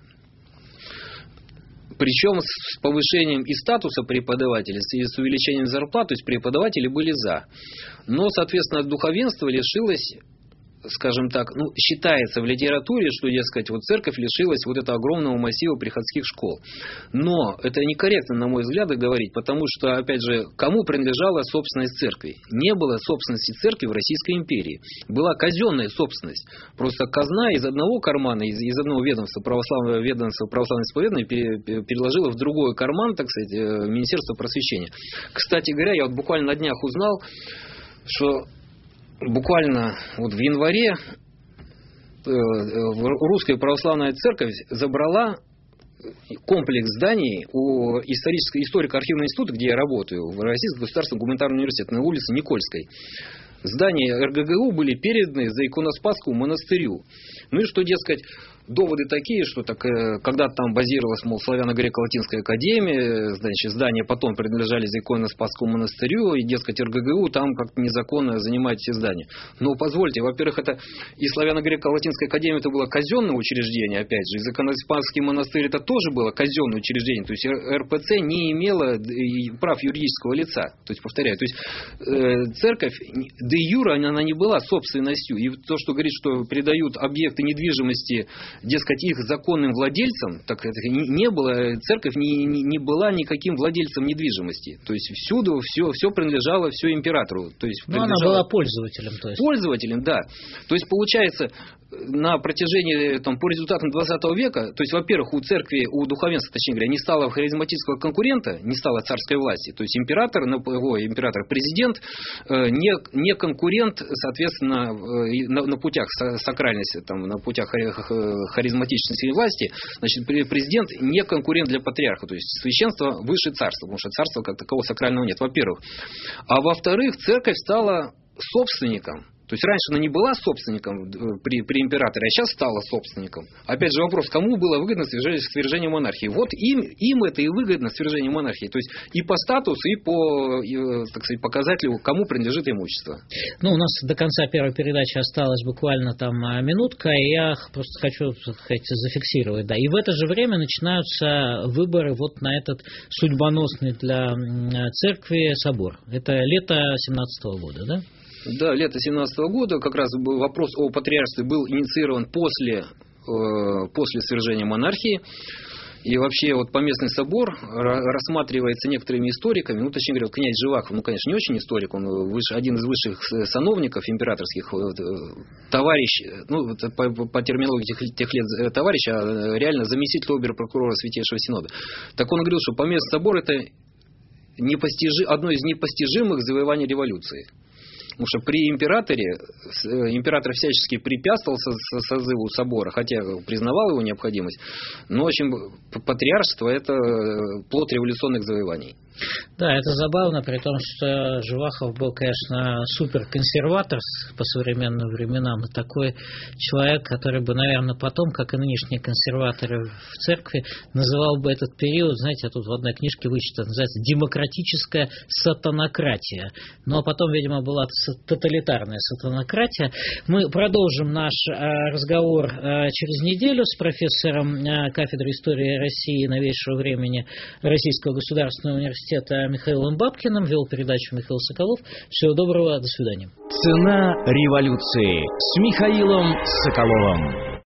Speaker 3: Причем с повышением и статуса преподавателей, и с увеличением зарплат, то есть преподаватели были за. Но, соответственно, духовенство лишилось, скажем так, ну, считается в литературе, что, дескать, вот церковь лишилась вот этого огромного массива приходских школ. Но это некорректно, на мой взгляд, говорить, потому что, опять же, кому принадлежала собственность церкви? Не было собственности церкви в Российской империи. Была казенная собственность. Просто казна из одного кармана, из, из одного ведомства, православного ведомства православного исповедания, переложила в другой карман, так сказать, Министерство просвещения. Кстати говоря, я вот буквально на днях узнал, что буквально вот в январе Русская Православная Церковь забрала комплекс зданий у исторического историко-архивного института, где я работаю, в Российском государственном гуманитарном университете на улице Никольской. Здания эр гэ гэ у были переданы за иконоспасскому монастырю. Ну и что, дескать, доводы такие, что так, когда там базировалась, мол, славяно-греко-латинская академия, значит, здания потом принадлежали за иконоспасскому монастырю, и, дескать, эр гэ гэ у там как-то незаконно занимает эти здания. Но позвольте, во-первых, это и славяно-греко-латинская академия это было казенное учреждение, опять же, и иконоспасский монастырь это тоже было казенное учреждение, то есть эр пэ цэ не имела прав юридического лица. То есть, повторяю, то есть э, церковь де юре она не была собственностью, и то, что говорит, что передают объекты недвижимости, дескать, их законным владельцам, так это не было, церковь не, не, не была никаким владельцем недвижимости. То есть всюду все, все принадлежало, все императору. То есть,
Speaker 2: но она была пользователем. То есть.
Speaker 3: Пользователем, да. То есть получается, на протяжении, там, по результатам двадцатого века, то есть, во-первых, у церкви, у духовенства, точнее говоря, не стало харизматического конкурента, не стало царской власти. То есть император, ой, император, президент не, не конкурент, соответственно, на, на путях сакральности, там, на путях харизматичности власти, значит, президент не конкурент для патриарха, то есть священство выше царства, потому что царства как такового сакрального нет, во-первых. А во-вторых, церковь стала собственником. То есть раньше она не была собственником при, при императоре, а сейчас стала собственником. Опять же вопрос, кому было выгодно свержение, свержение монархии? Вот им, им это и выгодно, свержение монархии. То есть и по статусу, и по, и, так сказать, показателю, кому принадлежит имущество.
Speaker 2: Ну, у нас до конца первой передачи осталась буквально там минутка, и я просто хочу, так сказать, зафиксировать. Да. И в это же время начинаются выборы вот на этот судьбоносный для церкви собор. Это лето семнадцатого года, да?
Speaker 3: Да, лето семнадцатого года, как раз вопрос о патриаршестве был инициирован после, э, после свержения монархии. И вообще вот Поместный собор рассматривается некоторыми историками, ну точнее говоря, князь Живахов, ну конечно не очень историк, он выше, один из высших сановников императорских, товарищ, ну по, по терминологии тех, тех лет товарищ, а реально заместитель обер-прокурора Святейшего Синода. Так он говорил, что Поместный собор это непостижи, одно из непостижимых завоеваний революции. Потому что при императоре, император всячески препятствовал созыву собора, хотя признавал его необходимость, но, в общем, патриаршество – это плод революционных завоеваний.
Speaker 2: Да, это забавно, при том, что Живахов был, конечно, суперконсерватор по современным временам, и такой человек, который бы, наверное, потом, как и нынешние консерваторы в церкви, называл бы этот период, знаете, я тут в одной книжке вычитал, называется «демократическая сатанократия». Но потом, видимо, была тоталитарная сатанократия. Мы продолжим наш разговор через неделю с профессором кафедры истории России и новейшего времени Российского государственного университета Михаилом Бабкиным. Вел передачу Михаил Соколов. Всего доброго, до свидания.
Speaker 1: Цена революции с Михаилом Соколовым.